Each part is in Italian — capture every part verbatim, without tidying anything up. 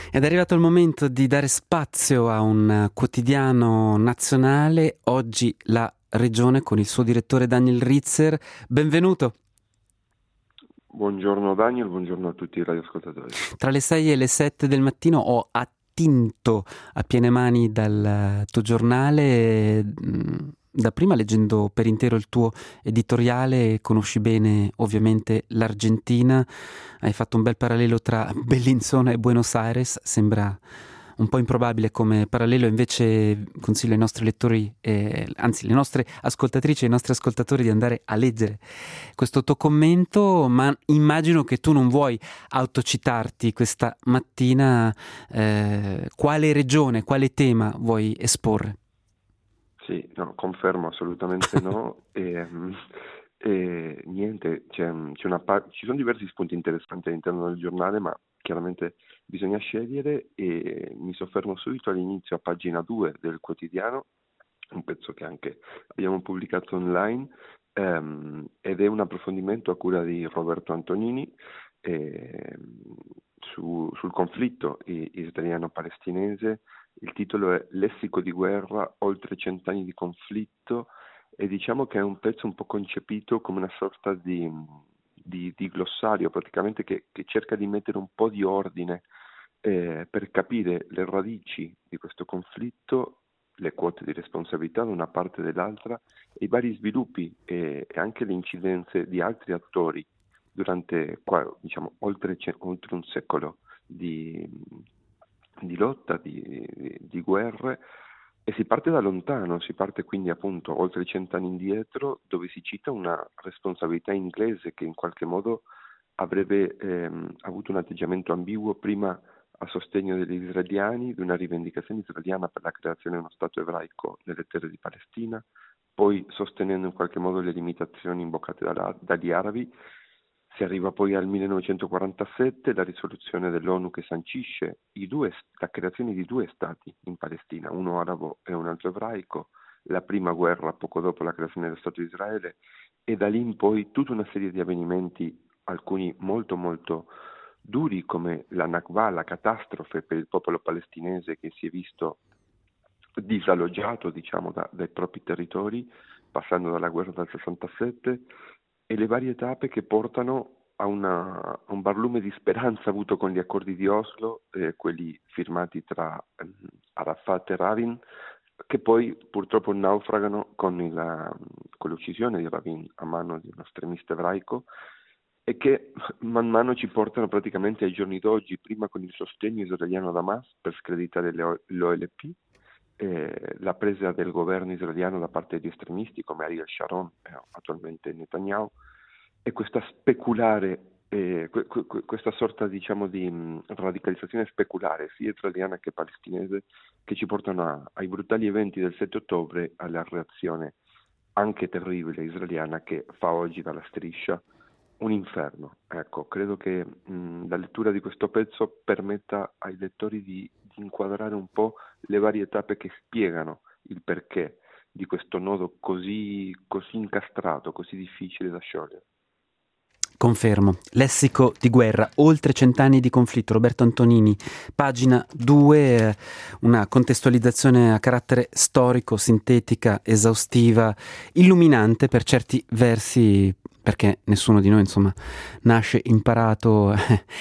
Ed è arrivato il momento di dare spazio a un quotidiano nazionale, oggi La Regione con il suo direttore Daniel Ritzer. Benvenuto. Buongiorno Daniel, buongiorno a tutti i radioascoltatori. Tra le sei e le sette del mattino ho attinto a piene mani dal tuo giornale, mh, da prima leggendo per intero il tuo editoriale, conosci bene ovviamente l'Argentina, hai fatto un bel parallelo tra Bellinzona e Buenos Aires, sembra un po' improbabile come parallelo, invece consiglio ai nostri lettori, eh, anzi le nostre ascoltatrici e ai nostri ascoltatori di andare a leggere questo tuo commento, ma immagino che tu non vuoi autocitarti questa mattina. Eh, quale regione, quale tema vuoi esporre? Sì, no, confermo assolutamente no. e, mm, e niente, c'è, c'è una pa- ci sono diversi spunti interessanti all'interno del giornale, ma chiaramente bisogna scegliere e mi soffermo subito all'inizio a pagina due del quotidiano, un pezzo che anche abbiamo pubblicato online, ehm, ed è un approfondimento a cura di Roberto Antonini ehm, su- sul conflitto i- israeliano-palestinese. Il titolo è Lessico di guerra, oltre cent'anni di conflitto, e diciamo che è un pezzo un po' concepito come una sorta di, di- di glossario praticamente che, che cerca di mettere un po' di ordine eh, per capire le radici di questo conflitto, le quote di responsabilità da una parte e dall'altra, e i vari sviluppi e, e anche le incidenze di altri attori durante qua, diciamo, oltre, ce- oltre un secolo di, di lotta, di, di, di guerre, e si parte da lontano, si parte quindi appunto oltre cent'anni indietro, dove si cita una responsabilità inglese che in qualche modo avrebbe ehm, avuto un atteggiamento ambiguo prima a sostegno degli israeliani, di una rivendicazione israeliana per la creazione di uno Stato ebraico nelle terre di Palestina, poi sostenendo in qualche modo le limitazioni invocate dalla- dagli arabi. Si arriva poi al millenovecentoquarantasette, la risoluzione dell'ONU che sancisce i due, la creazione di due stati in Palestina, uno arabo e un altro ebraico, la prima guerra poco dopo la creazione dello Stato di Israele, e da lì in poi tutta una serie di avvenimenti, alcuni molto molto duri, come la Nakba, la catastrofe per il popolo palestinese che si è visto disaloggiato, diciamo, da- dai propri territori, passando dalla guerra del sessantasette, e le varie tappe che portano a, una- a un barlume di speranza avuto con gli accordi di Oslo, eh, quelli firmati tra ehm, Arafat e Rabin, che poi purtroppo naufragano con, il, con l'uccisione di Rabin a mano di uno estremista ebraico, e che man mano ci portano praticamente ai giorni d'oggi, prima con il sostegno israeliano ad Hamas per screditare le- l'O L P, eh, la presa del governo israeliano da parte di estremisti come Ariel Sharon e attualmente Netanyahu, e questa speculare, eh, que- que- questa sorta diciamo di mh, radicalizzazione speculare sia israeliana che palestinese, che ci portano a- ai brutali eventi del sette ottobre, alla reazione anche terribile israeliana che fa oggi dalla striscia un inferno. Ecco, credo che mh, la lettura di questo pezzo permetta ai lettori di, di inquadrare un po' le varie tappe che spiegano il perché di questo nodo così, così incastrato, così difficile da sciogliere. Confermo. Lessico di guerra, oltre cent'anni di conflitto, Roberto Antonini, pagina due, eh, una contestualizzazione a carattere storico, sintetica, esaustiva, illuminante per certi versi, perché nessuno di noi, insomma, nasce imparato.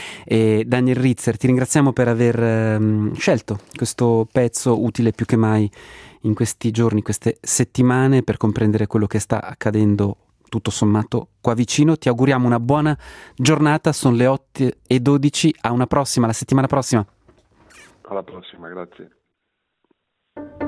E Daniel Ritzer, ti ringraziamo per aver ehm, scelto questo pezzo utile più che mai in questi giorni, queste settimane, per comprendere quello che sta accadendo tutto sommato qua vicino. Ti auguriamo una buona giornata, sono le otto e dodici, a una prossima, la settimana prossima. Alla prossima, grazie.